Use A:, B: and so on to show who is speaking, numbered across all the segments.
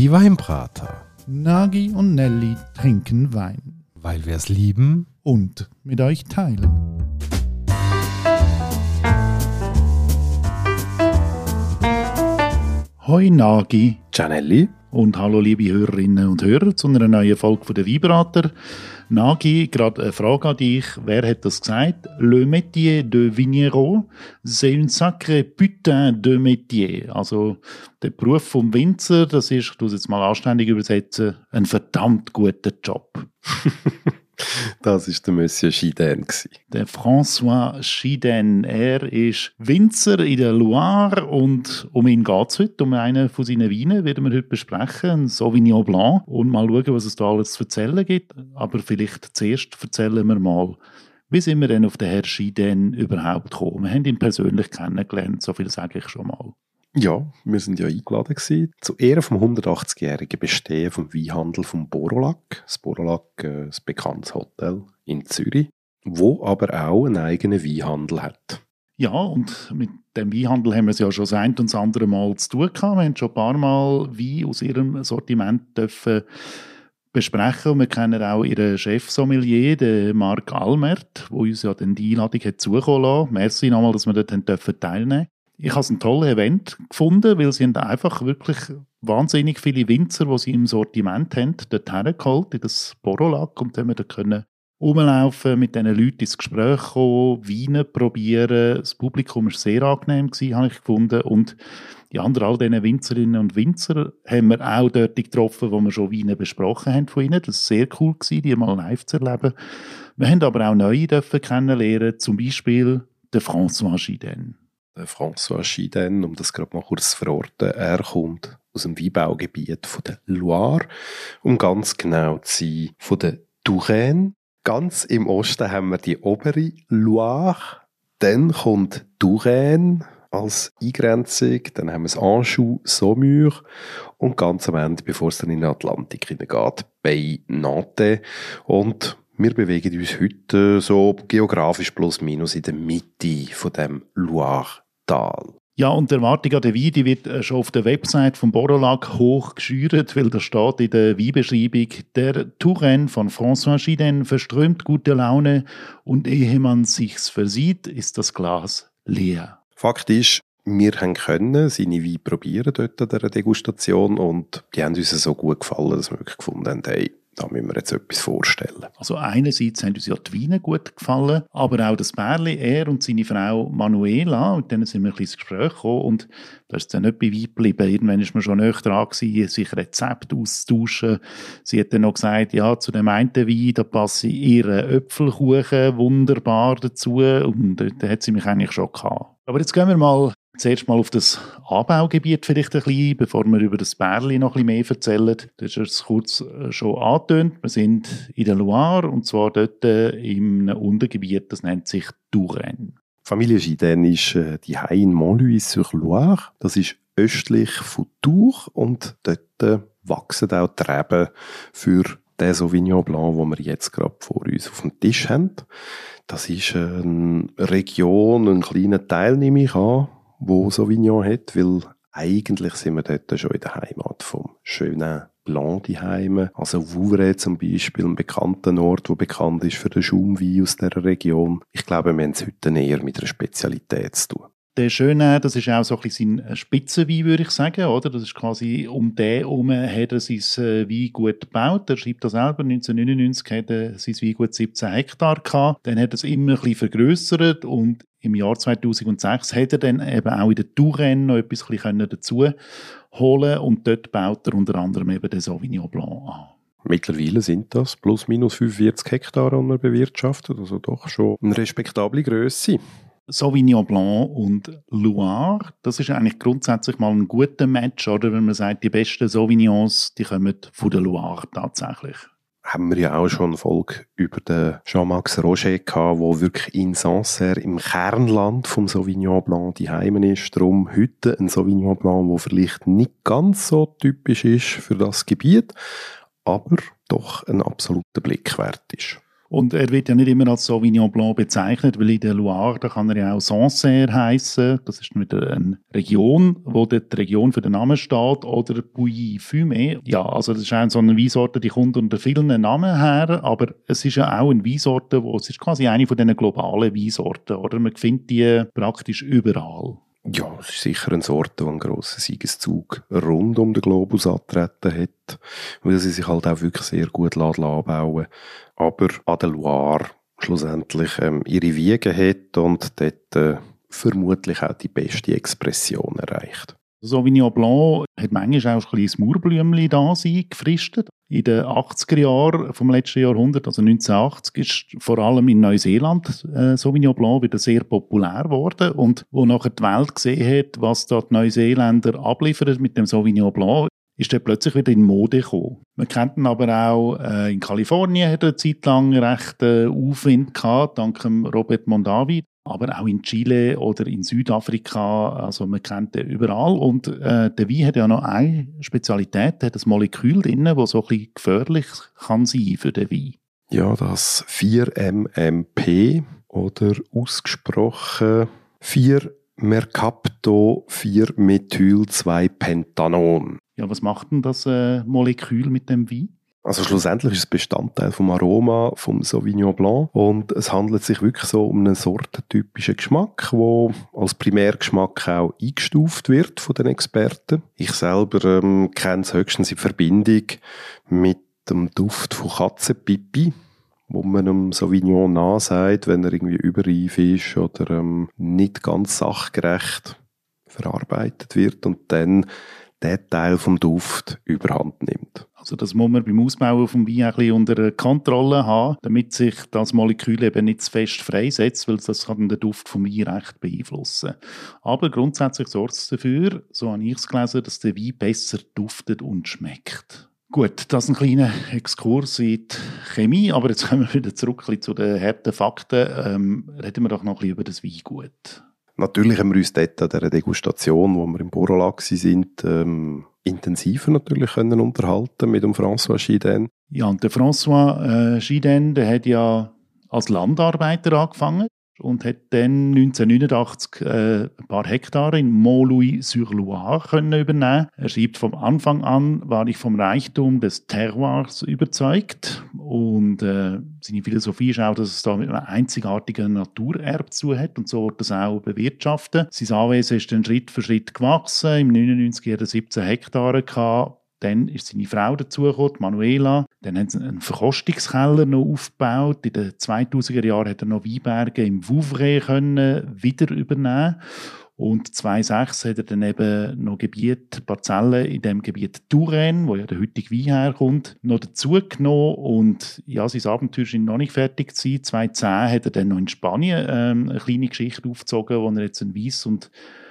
A: Die Weinbrater.
B: Nagi und Nelly trinken Wein.
A: Weil wir es lieben
B: und mit euch teilen. Hoi Nagi.
C: Ciao Nelly.
B: Und hallo liebe Hörerinnen und Hörer zu einer neuen Folge von der Weinbrater. Nagi, gerade eine Frage an dich. Wer hat das gesagt? Le métier de vigneron, c'est un sacré putain de métier. Also der Beruf vom Winzer, das ist, ich tue es jetzt mal anständig übersetzen, ein verdammt guter Job.
C: Das war der Monsieur Chidin.
B: Der François Chidin, er ist Winzer in der Loire und um ihn geht es heute, um einen von seinen Weinen werden wir heute besprechen, ein Sauvignon Blanc, und mal schauen, was es da alles zu erzählen gibt. Aber vielleicht zuerst erzählen wir mal, wie sind wir denn auf den Herrn Chidin überhaupt gekommen? Wir haben ihn persönlich kennengelernt, so viel sage ich schon mal.
C: Ja, wir sind ja eingeladen gewesen, zu Ehren vom 180-jährigen Bestehen vom Weinhandel vom Borolac. Das Borolac, ein bekanntes Hotel in Zürich, wo aber auch einen eigenen Weinhandel hat.
B: Ja, und mit dem Weinhandel haben wir es ja schon das ein und das andere Mal zu tun gehabt. Wir haben schon ein paar Mal Wein aus ihrem Sortiment dürfen besprechen. Und wir kennen auch ihren Chef-Sommelier, den Marc Almert, der uns ja dann die Einladung hat zukommen lassen. Merci nochmal, dass wir dort teilnehmen durften. Ich habe es ein tolles Event gefunden, weil sie haben einfach wirklich wahnsinnig viele Winzer, die sie im Sortiment haben, dort hergeholt, in das Borolac, und dann können wir rumlaufen, mit diesen Leuten ins Gespräch kommen, Weine probieren. Das Publikum war sehr angenehm, habe ich gefunden. Und die anderen, all diese Winzerinnen und Winzer, haben wir auch dort getroffen, wo wir schon Weine besprochen haben von ihnen. Das war sehr cool, die mal live zu erleben. Wir haben aber auch neue kennenlernen, zum Beispiel den François Chidin.
C: Der François Chidin, um das gerade mal kurz zu verorten, er kommt aus dem Weinbaugebiet von der Loire, um ganz genau zu sein, von der Touraine. Ganz im Osten haben wir die obere Loire, dann kommt Touraine als Eingrenzung, dann haben wir das Anjou, Saumur und ganz am Ende, bevor es dann in den Atlantik hineingeht, bei Nantes. Und wir bewegen uns heute so geografisch plus minus in der Mitte von dem Loire-Tal.
B: Ja, und die Erwartung an den Wein, die wird schon auf der Website vom Borolac hoch geschürt, weil da steht in der Weinbeschreibung: der Touraine von François Chidin verströmt gute Laune und ehe man sich's versieht, ist das Glas leer.
C: Fakt ist, wir können seine Weine probieren dort an dieser Degustation und die haben uns so gut gefallen, dass wir wirklich gefunden haben, hey, da müssen wir jetzt etwas vorstellen.
B: Also einerseits haben uns ja die Weine gut gefallen, aber auch das Pärchen, er und seine Frau Manuela, mit denen sind wir ein bisschen ins Gespräch gekommen, und da ist es dann nicht bei Wein geblieben. Irgendwann war man schon näher dran gewesen, sich Rezepte auszutauschen. Sie hat dann noch gesagt, ja, zu dem einen Wein, da passe ihre Äpfelkuchen wunderbar dazu, und da hat sie mich eigentlich schon gehabt. Aber jetzt gehen wir zuerst mal auf das Anbaugebiet vielleicht ein bisschen, bevor wir über das Bärli noch ein bisschen mehr erzählen. Das ist es kurz schon angetönt. Wir sind in der Loire, und zwar dort im Untergebiet, das nennt sich Touraine.
C: Familie Chidin ist die in Montlouis-sur-Loire. Das ist östlich von Tours, und dort wachsen auch die Reben für den Sauvignon Blanc, den wir jetzt gerade vor uns auf dem Tisch haben. Das ist eine Region, ein kleiner Teil, nehme ich an, wo Sauvignon hat, weil eigentlich sind wir dort schon in der Heimat vom Chenin Blanc daheim. Also Vouvray zum Beispiel, ein bekannter Ort, der bekannt ist für den Schaumwein aus dieser Region. Ich glaube, wir haben es heute eher mit einer Spezialität zu tun.
B: Der Chenin, das ist auch so ein bisschen sein Spitzenwein, würde ich sagen, oder? Das ist quasi, um den herum hat er sein Weingut gebaut. Er schreibt das selber, 1999 hat er sein Weingut 17 Hektar gehabt. Dann hat er es immer ein bisschen vergrössert, und im Jahr 2006 hat er dann eben auch in der Touraine noch etwas dazu holen, und dort baut er unter anderem eben den Sauvignon Blanc an.
C: Mittlerweile sind das plus minus 45 Hektar, die er bewirtschaftet, also doch schon eine respektable Grösse.
B: Sauvignon Blanc und Loire, das ist eigentlich grundsätzlich mal ein guter Match, oder? Wenn man sagt, die besten Sauvignons, die kommen von der Loire tatsächlich.
C: Haben wir ja auch schon eine Folge über den Jean-Max Roger gehabt, der wirklich in Sancerre im Kernland vom Sauvignon Blanc daheim ist. Darum heute ein Sauvignon Blanc, der vielleicht nicht ganz so typisch ist für das Gebiet, aber doch ein absoluter Blick wert ist.
B: Und er wird ja nicht immer als Sauvignon Blanc bezeichnet, weil in der Loire, da kann er ja auch Sancerre heissen. Das ist wieder eine Region, wo dort die Region für den Namen steht, oder Pouilly-Fumé. Ja, also das ist auch so eine Weinsorte, die kommt unter vielen Namen her, aber es ist ja auch eine Weinsorte, es ist quasi eine von diesen globalen Weinsorten, oder? Man findet die praktisch überall.
C: Ja, es ist sicher eine Sorte, die einen grossen Siegeszug rund um den Globus angetreten hat, weil sie sich halt auch wirklich sehr gut anbauen lässt. Aber an der Loire schlussendlich ihre Wiege hat und dort vermutlich auch die beste Expression erreicht.
B: Sauvignon Blanc hat manchmal auch ein kleines Mauerblümchen da sein, gefristet. In den 80er Jahren vom letzten Jahrhundert, also 1980, ist vor allem in Neuseeland Sauvignon Blanc wieder sehr populär geworden. Und wo nachher die Welt gesehen hat, was da die Neuseeländer abliefern mit dem Sauvignon Blanc, ist er plötzlich wieder in Mode gekommen. Man kennt ihn aber auch in Kalifornien, hat er eine Zeit lang recht Aufwind gehabt, dank dem Robert Mondavi. Aber auch in Chile oder in Südafrika, also man kennt den überall. Und der Wein hat ja noch eine Spezialität, der hat ein Molekül drin, das so ein bisschen gefährlich kann sein für den Wein.
C: Ja, das 4-MMP oder ausgesprochen 4-Mercapto-4-Methyl-2-Pentanon.
B: Ja, was macht denn das Molekül mit dem Wein?
C: Also schlussendlich ist es Bestandteil vom Aroma vom Sauvignon Blanc und es handelt sich wirklich so um einen sortentypischen Geschmack, der als Primärgeschmack auch eingestuft wird von den Experten. Ich selber kenne es höchstens in Verbindung mit dem Duft von Katzenpipi, wo man dem Sauvignon nachsagt, wenn er irgendwie überreif ist oder nicht ganz sachgerecht verarbeitet wird und dann der Teil vom Duft überhand nimmt.
B: Also das muss man beim Ausbauen vom Wein ein bisschen unter Kontrolle haben, damit sich das Molekül eben nicht zu fest freisetzt, weil das kann den Duft vom Wein recht beeinflussen. Aber grundsätzlich sorgt es dafür, so habe ich es gelesen, dass der Wein besser duftet und schmeckt. Gut, das ist ein kleiner Exkurs in die Chemie, aber jetzt kommen wir wieder zurück zu den harten Fakten. Reden wir doch noch ein bisschen über das Weingut.
C: Natürlich haben wir uns dort an dieser Degustation, wo wir im Beaujolais sind, intensiver natürlich können unterhalten mit dem François Giden.
B: Ja, und der François Giden, der hat ja als Landarbeiter angefangen und hat dann 1989 ein paar Hektare in Montlouis-sur-Loire können übernehmen. Er schreibt, vom Anfang an war ich vom Reichtum des Terroirs überzeugt und seine Philosophie ist auch, dass es da mit einem einzigartigen Naturerbe zu hat und so wird das auch bewirtschaften. Sein Anwesen ist dann Schritt für Schritt gewachsen. Im 99 hatte er 17 Hektare gehabt. Dann ist seine Frau dazugekommen, Manuela. Dann haben sie einen Verkostungskeller noch aufgebaut. In den 2000er Jahren hat er noch Weinberge im Vouvray wieder übernehmen. Und 2006 hat er dann eben noch Parzellen in dem Gebiet Touraine, wo ja der heutige Wein herkommt, noch dazugenommen. Und ja, sein Abenteuer ist noch nicht fertig gewesen. 2010 hat er dann noch in Spanien eine kleine Geschichte aufgezogen, wo er jetzt einen Weiss und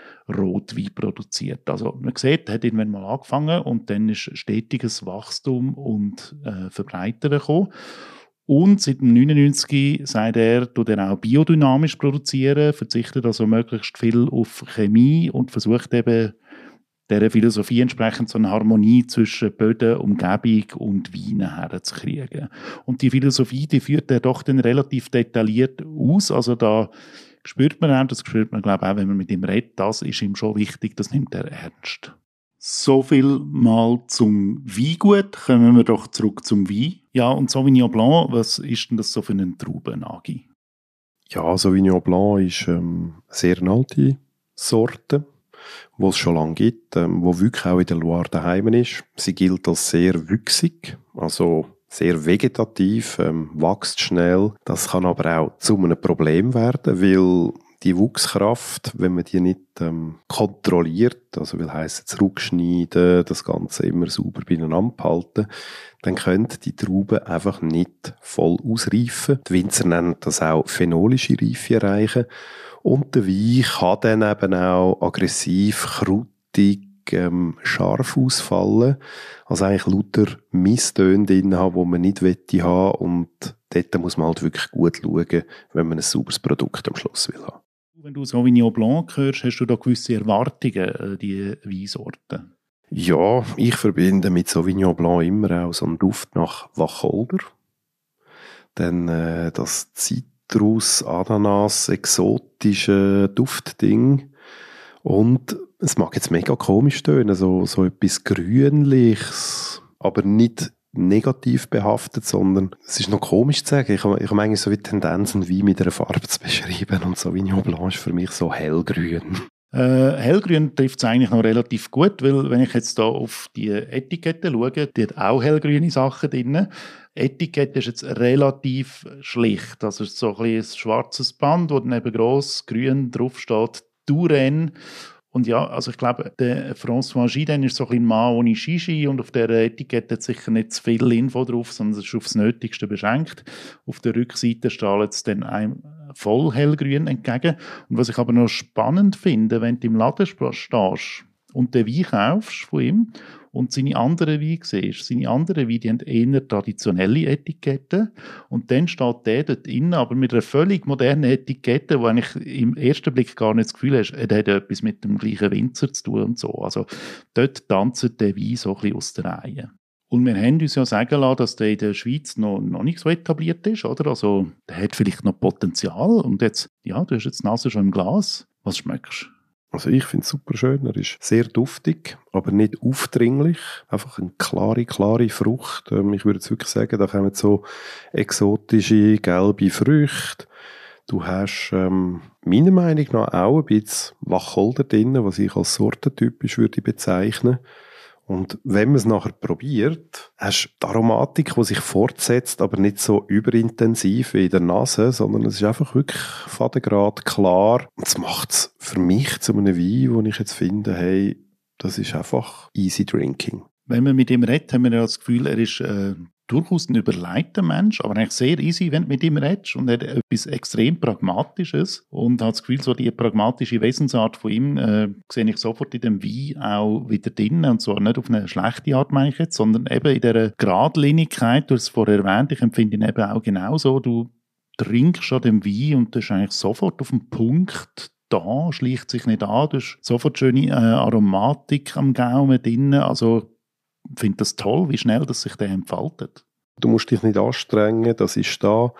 B: Rotwein produziert. Also man sieht, er hat irgendwann mal angefangen und dann ist stetiges Wachstum und Verbreitern gekommen. Und seit dem 99 sagt er, tut er auch biodynamisch produzieren, verzichtet also möglichst viel auf Chemie und versucht eben dieser Philosophie entsprechend so eine Harmonie zwischen Böden, Umgebung und Weinen herzukriegen. Und die Philosophie, die führt er doch dann relativ detailliert aus. Also da spürt man auch, das spürt man, glaube ich, auch, wenn man mit ihm redet, das ist ihm schon wichtig, das nimmt er ernst. So viel mal zum Weingut. Kommen wir doch zurück zum Wein. Ja, und Sauvignon Blanc, was ist denn das so für eine Traube, Nagi?
C: Ja, Sauvignon Blanc ist eine sehr alte Sorte, die es schon lange gibt, die wirklich auch in der Loire daheim ist. Sie gilt als sehr wüchsig, also sehr vegetativ, wächst schnell. Das kann aber auch zu einem Problem werden, weil die Wuchskraft, wenn man die nicht kontrolliert, also will heissen zurückschneiden, das Ganze immer sauber beieinander behalten, dann können die Trauben einfach nicht voll ausreifen. Die Winzer nennen das auch phenolische Reife erreichen. Und der Wein kann dann eben auch aggressiv, krautig, scharf ausfallen. Also eigentlich lauter Misstöne drin haben, die man nicht haben möchte. Und dort muss man halt wirklich gut schauen, wenn man ein sauberes Produkt am Schluss will haben.
B: Wenn du Sauvignon Blanc hörst, hast du da gewisse Erwartungen an diese Weinsorten?
C: Ja, ich verbinde mit Sauvignon Blanc immer auch so einen Duft nach Wacholder. dann das Zitrus, Ananas, exotische Duftding. Und es mag jetzt mega komisch tönen, so etwas Grünliches, aber nicht negativ behaftet, sondern es ist noch komisch zu sagen. Ich habe eigentlich so wie Tendenzen, wie mit einer Farbe zu beschreiben, und Sauvignon Blanc ist für mich so hellgrün.
B: Hellgrün trifft es eigentlich noch relativ gut, weil wenn ich jetzt da auf die Etikette schaue, die hat auch hellgrüne Sachen drin. Die Etikette ist jetzt relativ schlicht, also es ist so ein schwarzes Band, wo dann eben gross grün draufsteht, Touraine. Und ja, also ich glaube, der François Giden ist so ein Mann ohne Shishi und auf der Etikette hat sicher nicht zu viel Info drauf, sondern es ist aufs Nötigste beschränkt. Auf der Rückseite strahlt es dann einem voll hellgrün entgegen. Und was ich aber noch spannend finde, wenn du im Laden stehst und den Wein kaufst von ihm und seine anderen Weine siehst, seine anderen Weine, die haben eher traditionelle Etiketten und dann steht der dort drin, aber mit einer völlig modernen Etikette, wo eigentlich im ersten Blick gar nicht das Gefühl hast, er hat etwas mit dem gleichen Winzer zu tun und so. Also dort tanzt der Wein so ein bisschen aus der Reihe. Und wir haben uns ja sagen lassen, dass der in der Schweiz noch nicht so etabliert ist, oder? Also der hat vielleicht noch Potenzial und jetzt, ja, du hast jetzt die Nase schon im Glas. Was schmeckst du?
C: Also ich finde es super schön. Er ist sehr duftig, aber nicht aufdringlich. Einfach eine klare Frucht. Ich würde jetzt wirklich sagen, da kommen so exotische, gelbe Früchte. Du hast meiner Meinung nach auch ein bisschen Wacholder drin, was ich als sortentypisch würde bezeichnen. Und wenn man es nachher probiert, hast du die Aromatik, die sich fortsetzt, aber nicht so überintensiv wie in der Nase, sondern es ist einfach wirklich fadengrad klar. Und das macht es für mich zu einem Wein, wo ich jetzt finde, hey, das ist einfach easy drinking.
B: Wenn man mit ihm redet, haben wir ja das Gefühl, er ist durchaus ein überlegter Mensch, aber eigentlich sehr easy, wenn du mit ihm redest. Und er hat etwas extrem Pragmatisches und hat das Gefühl, so die pragmatische Wesensart von ihm sehe ich sofort in dem Wein auch wieder drin. Und zwar nicht auf eine schlechte Art, meine ich jetzt, sondern eben in dieser Geradlinigkeit, du hast es vorher erwähnt, ich empfinde ihn eben auch genauso. Du trinkst an dem Wein und du bist eigentlich sofort auf dem Punkt da, schleicht sich nicht an, du hast sofort schöne Aromatik am Gaumen drin, also ich finde das toll, wie schnell das sich der entfaltet.
C: Du musst dich nicht anstrengen, das ist da.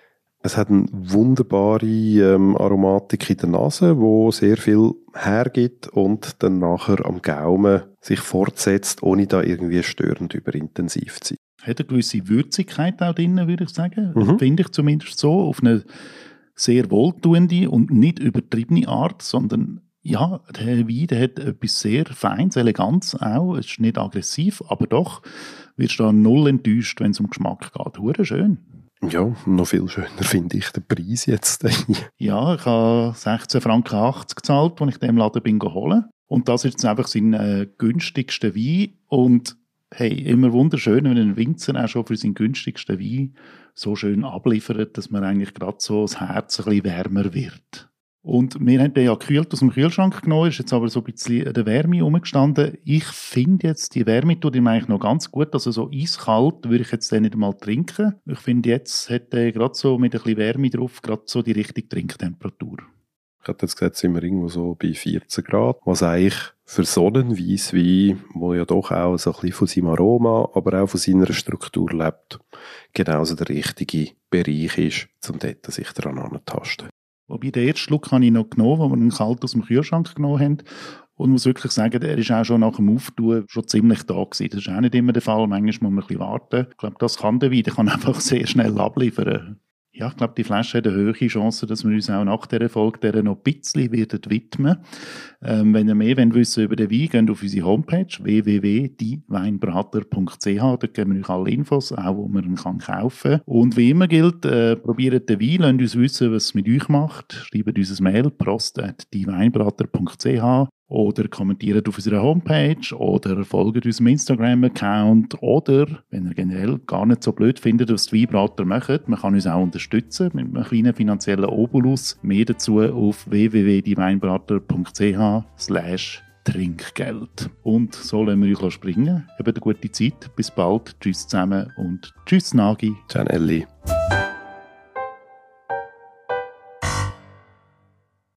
C: Es hat eine wunderbare Aromatik in der Nase, die sehr viel hergibt und dann nachher am Gaumen sich fortsetzt, ohne da irgendwie störend überintensiv zu sein.
B: Hat eine gewisse Würzigkeit auch drin, würde ich sagen. Finde ich zumindest so, auf eine sehr wohltuende und nicht übertriebene Art, sondern ja, der Wein, der hat etwas sehr Feines, Eleganz auch. Es ist nicht aggressiv, aber doch wirst du da null enttäuscht, wenn es um Geschmack geht. Hure schön.
C: Ja, noch viel schöner finde ich den Preis jetzt.
B: Ja, ich habe 16,80 Franken gezahlt, als ich den im Laden bin geholt. Und das ist jetzt einfach sein günstigster Wein. Und hey, immer wunderschön, wenn ein Winzer auch schon für seinen günstigsten Wein so schön abliefert, dass man eigentlich gerade so das Herz ein bisschen wärmer wird. Und wir haben den ja gekühlt aus dem Kühlschrank genommen, ist jetzt aber so ein bisschen in der Wärme rumgestanden. Ich finde jetzt, die Wärme tut ihm eigentlich noch ganz gut. Also so eiskalt würde ich jetzt den nicht mal trinken. Ich finde, jetzt hat er gerade so mit ein bisschen Wärme drauf gerade so die richtige Trinktemperatur.
C: Ich hätte jetzt gesagt, sind wir irgendwo so bei 14 Grad, was eigentlich für so einen Weisswein, der ja doch auch so ein bisschen von seinem Aroma, aber auch von seiner Struktur lebt, genauso der richtige Bereich ist, um dort sich daran anzutasten.
B: Wobei, den ersten Schluck habe ich noch genommen, wo wir ihn kalt aus dem Kühlschrank genommen haben. Und muss wirklich sagen, er ist auch schon nach dem Auftun schon ziemlich da gewesen. Das ist auch nicht immer der Fall. Manchmal muss man ein bisschen warten. Ich glaube, das kann der Wein. Der kann einfach sehr schnell abliefern. Ja, ich glaube, die Flasche hat eine hohe Chance, dass wir uns auch nach dieser Folge der noch ein bisschen widmen werden. Wenn ihr mehr wissen über den Wein, geht auf unsere Homepage www.dieweinbrater.ch. Dort geben wir euch alle Infos, auch wo man ihn kaufen kann. Und wie immer gilt, probiert den Wein, lasst uns wissen, was es mit euch macht. Schreibt uns ein Mail, prost@dieweinbrater.ch. Oder kommentiert auf unserer Homepage oder folgt unserem Instagram-Account oder, wenn ihr generell gar nicht so blöd findet, was die Weinbrater machen, man kann uns auch unterstützen mit einem kleinen finanziellen Obolus. Mehr dazu auf www.dieweinbrater.ch/Trinkgeld. Und so lassen wir euch springen. Habt eine gute Zeit. Bis bald. Tschüss zusammen und tschüss Nagi.
C: Ciao Nelly.